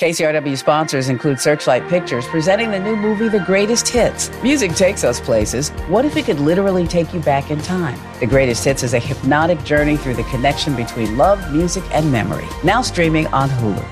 KCRW sponsors include Searchlight Pictures, presenting the new movie, The Greatest Hits. Music takes us places. What if it could literally take you back in time? The Greatest Hits is a hypnotic journey through the connection between love, music, and memory. Now streaming on Hulu.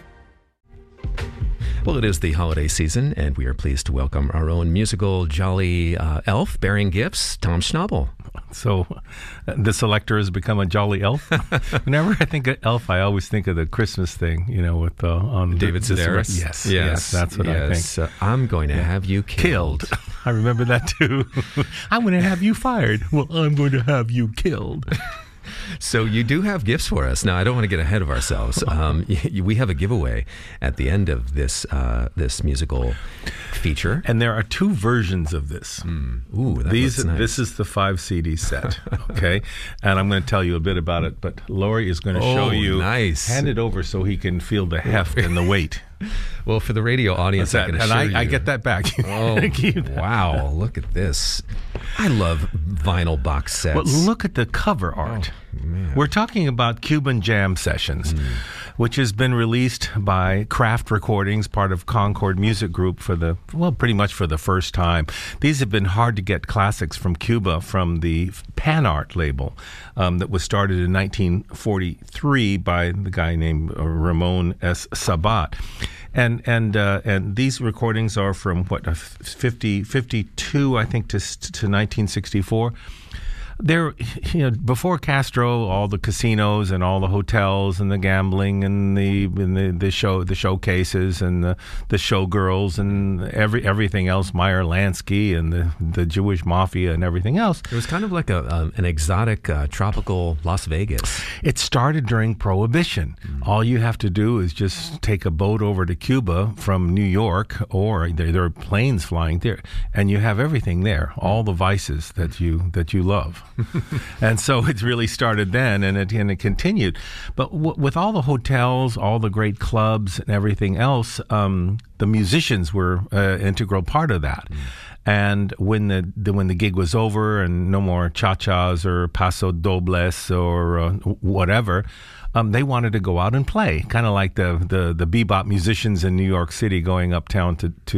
Well, it is the holiday season, and we are pleased to welcome our own musical jolly elf bearing gifts, Tom Schnabel. So the selector has become a jolly elf. Whenever I think of elf, I always think of the Christmas thing, with on David Sedaris. Yes, that's what I think. I'm going to have you killed. I remember that too. I'm going to have you fired. Well, I'm going to have you killed. So you do have gifts for us. Now, I don't want to get ahead of ourselves. We have a giveaway at the end of this musical feature. And there are two versions of this. Ooh, that looks nice. This is the 5 CD set, okay? And I'm going to tell you a bit about it, but Lori is going to show you. Nice. Hand it over so he can feel the heft and the weight. Well, for the radio audience, I can assure you. I get that back. Oh, wow. Look at this. I love vinyl box sets. But look at the cover art. Man. We're talking about Cuban Jam Sessions, which has been released by Kraft Recordings, part of Concord Music Group, pretty much for the first time. These have been hard to get classics from Cuba from the Pan Art label that was started in 1943 by the guy named Ramon S. Sabat. And these recordings are from 52, I think, to 1964. There, before Castro, all the casinos and all the hotels and the gambling and the showcases and the showgirls and everything else, Meyer Lansky and the Jewish mafia and everything else. It was kind of like an exotic tropical Las Vegas. It started during Prohibition. All you have to do is just take a boat over to Cuba from New York, or there are planes flying there, and you have everything there, all the vices that you love. And so it really started then, and it continued. But with all the hotels, all the great clubs, and everything else, the musicians were an integral part of that. And when the gig was over and no more cha-chas or paso dobles or whatever, they wanted to go out and play, kind of like the bebop musicians in New York City going uptown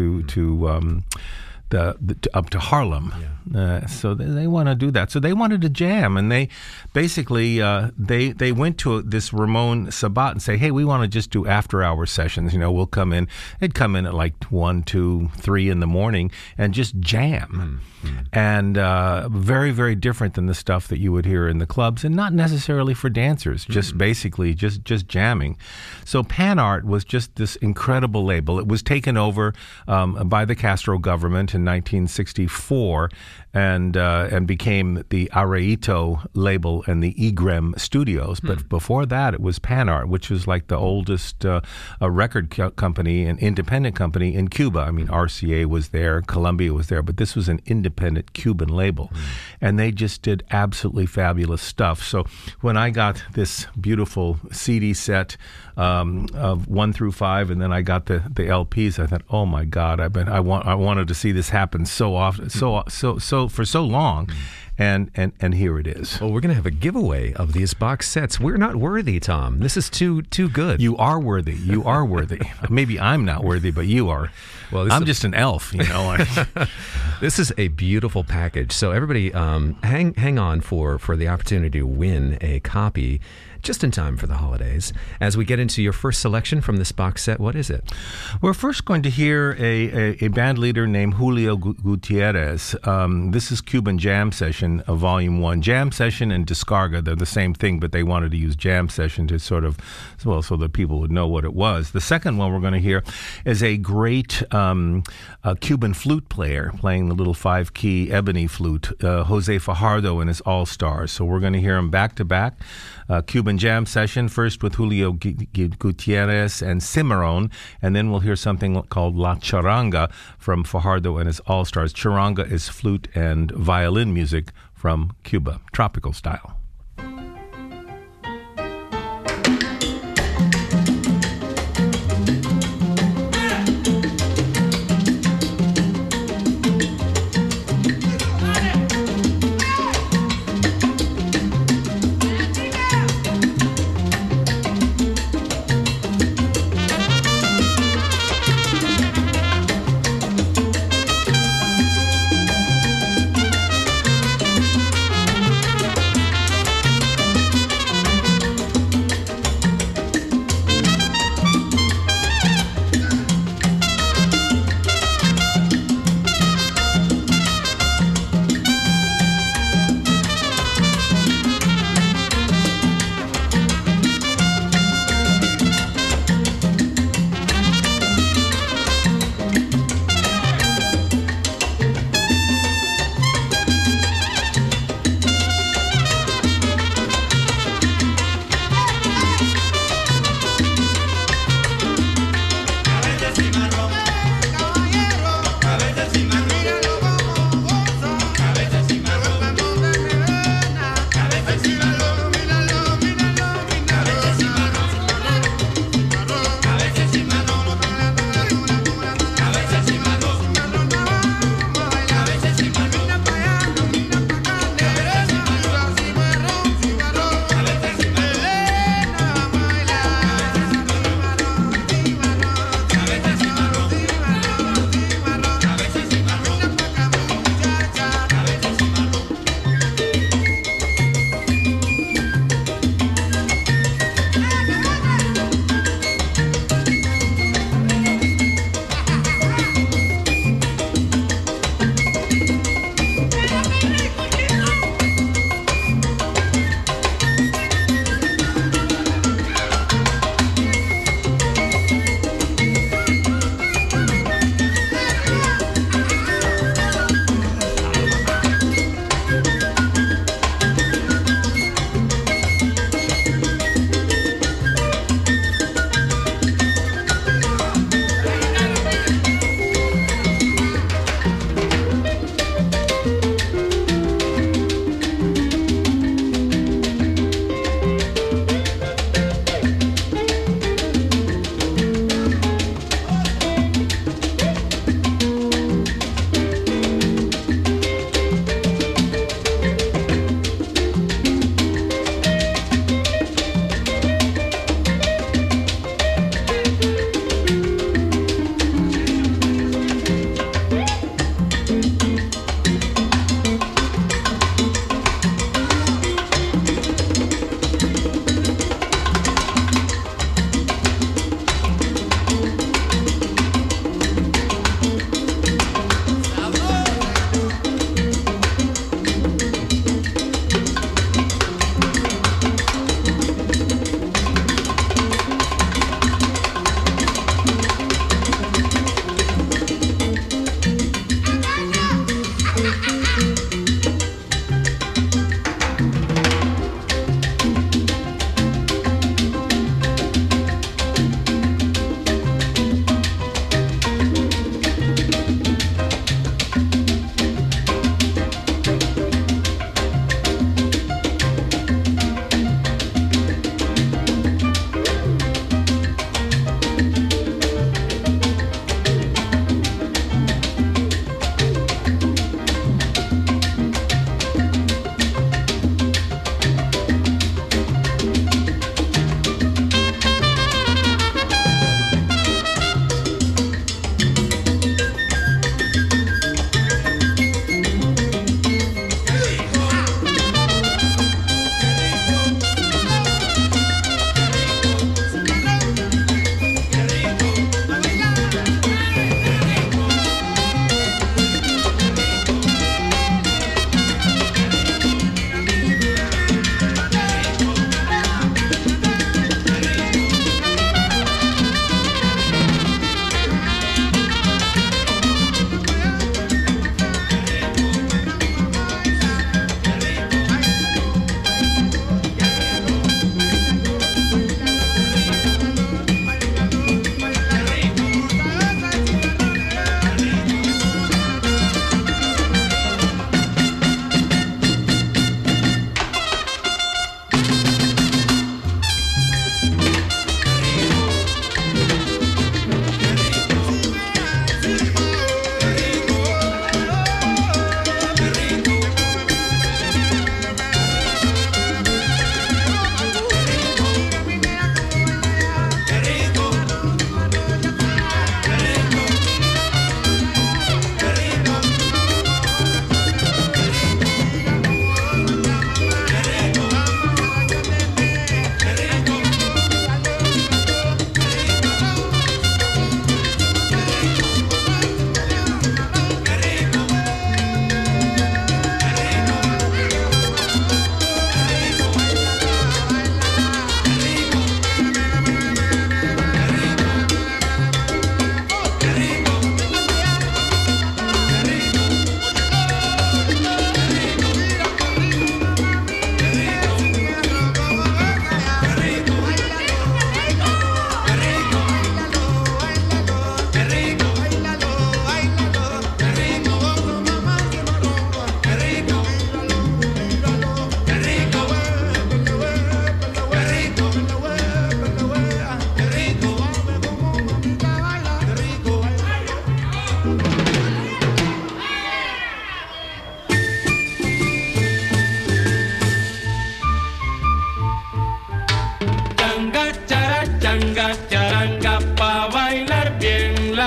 up to Harlem. So they want to do that. So they wanted to jam, and they basically they went to this Ramon Sabat and say, hey, we want to just do after-hour sessions. We'll come in. They'd come in at like 1, 2, 3 in the morning and just jam. And very, very different than the stuff that you would hear in the clubs, and not necessarily for dancers, just basically just jamming. So Pan Art was just this incredible label. It was taken over by the Castro government in 1964 and became the Areito label and the EGREM Studios. But before that, it was Pan Art, which was like the oldest record company, an independent company in Cuba. I mean, RCA was there, Columbia was there, but this was an independent Cuban label. And they just did absolutely fabulous stuff. So when I got this beautiful CD set of 1 through 5, and then I got the LPs, I thought, oh my God, I wanted to see this happen so often, so for so long. And here it is. Well, we're going to have a giveaway of these box sets. We're not worthy, Tom. This is too good. You are worthy. You are worthy. Maybe I'm not worthy, but you are. Well, I'm just an elf, This is a beautiful package. So everybody, hang on for the opportunity to win a copy just in time for the holidays. As we get into your first selection from this box set, what is it? We're first going to hear a band leader named Julio Gutierrez. This is Cuban Jam Session, Volume 1. Jam Session and Descarga, they're the same thing, but they wanted to use Jam Session to so that people would know what it was. The second one we're going to hear is a great Cuban flute player playing the little 5-key ebony flute, Jose Fajardo and his All-Stars. So we're going to hear them back-to-back. Cuban Jam Session, first with Julio Gutierrez and Cimarron, and then we'll hear something called La Charanga from Fajardo and his All-Stars. Charanga is flute and violin music from Cuba, tropical style.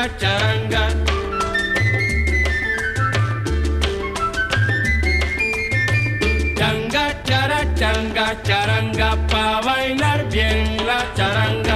la charanga. Changa, charanga, pa' bailar bien la charanga.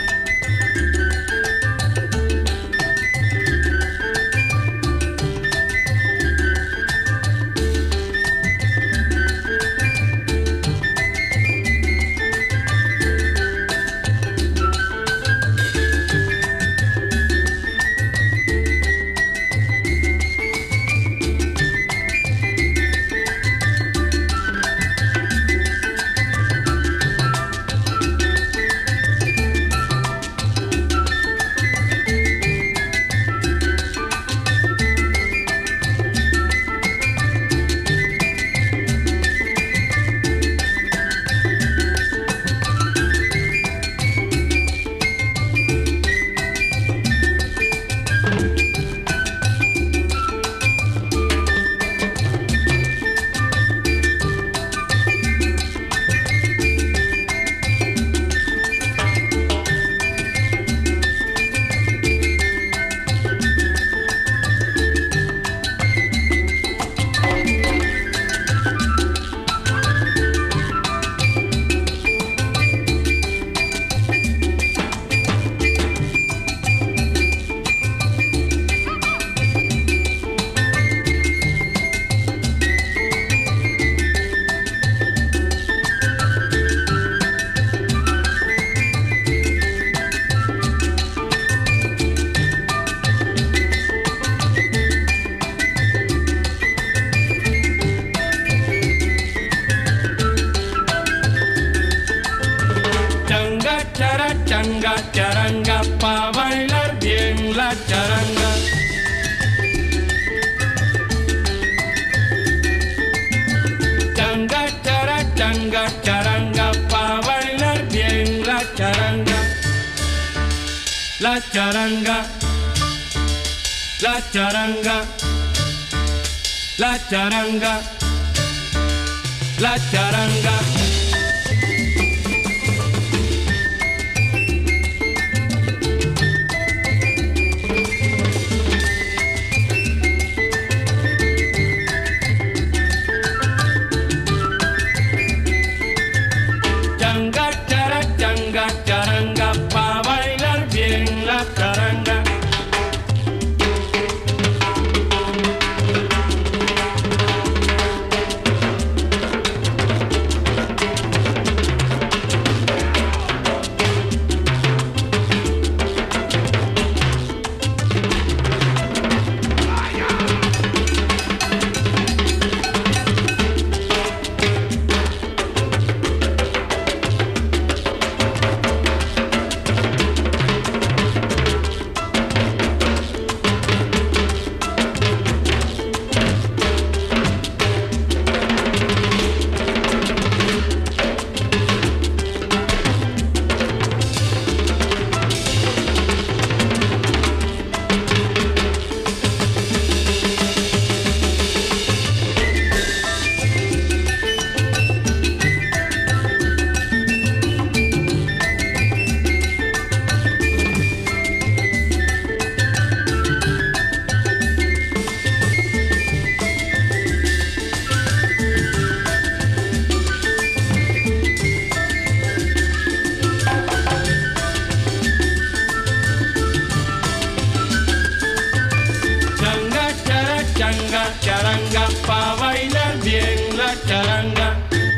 Changa, charanga, pa' bailar bien la charanga. Changa, changa, charanga, pa' bailar bien la charanga. La charanga, la charanga, la charanga, la charanga. Charanga, pa' bailar bien la charanga. Charanga, pa' bailar bien la charanga.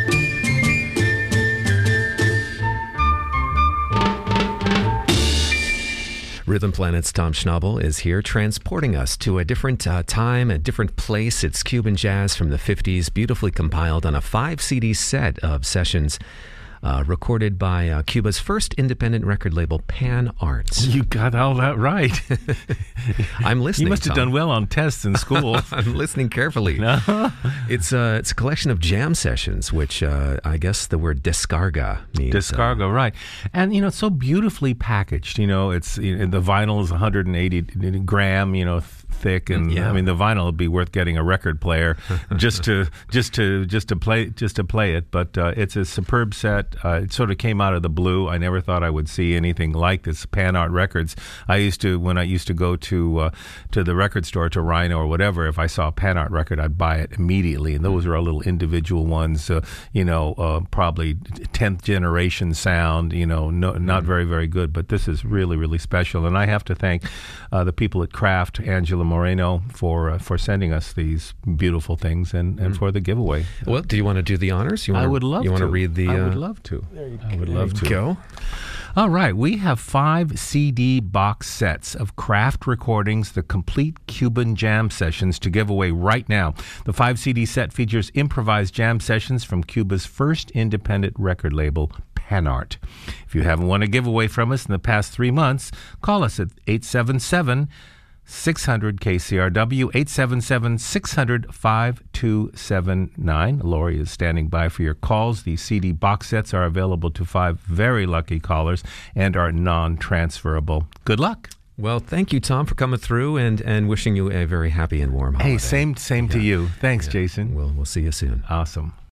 Rhythm Planet's Tom Schnabel is here, transporting us to a different time, a different place. It's Cuban jazz from the 50s, beautifully compiled on a 5-CD set of sessions recorded by Cuba's first independent record label, Pan Arts. You got all that right. I'm listening. You must have done well on tests in school. I'm listening carefully. No? It's a collection of jam sessions, which I guess the word descarga means. Descarga, right. And, you know, it's so beautifully packaged. You know, it's the vinyl is 180 gram, thick, and Yeah. I mean the vinyl would be worth getting a record player just to play it. But it's a superb set. It sort of came out of the blue. I never thought I would see anything like this. Pan Art Records. When I used to go to the record store, to Rhino or whatever, if I saw a Pan Art record, I'd buy it immediately. And those are all little individual ones. Probably 10th generation sound. Not very, very good. But this is really, really special. And I have to thank the people at Kraft, Angela Moreno, for sending us these beautiful things and for the giveaway. Well, do you want to do the honors? I would love to. You want to read the... I would love to. I would love to. Go. All right, we have 5 CD box sets of Kraft recordings, the complete Cuban jam sessions, to give away right now. The 5 CD set features improvised jam sessions from Cuba's first independent record label, Pan Art. If you haven't won a giveaway from us in the past 3 months, call us at 877-600-KCRW, 877-600-5279. Lori is standing by for your calls. The CD box sets are available to 5 very lucky callers and are non-transferable. Good luck. Well, thank you, Tom, for coming through and wishing you a very happy and warm holiday. Hey, same to you. Thanks, Jason. We'll see you soon. Awesome.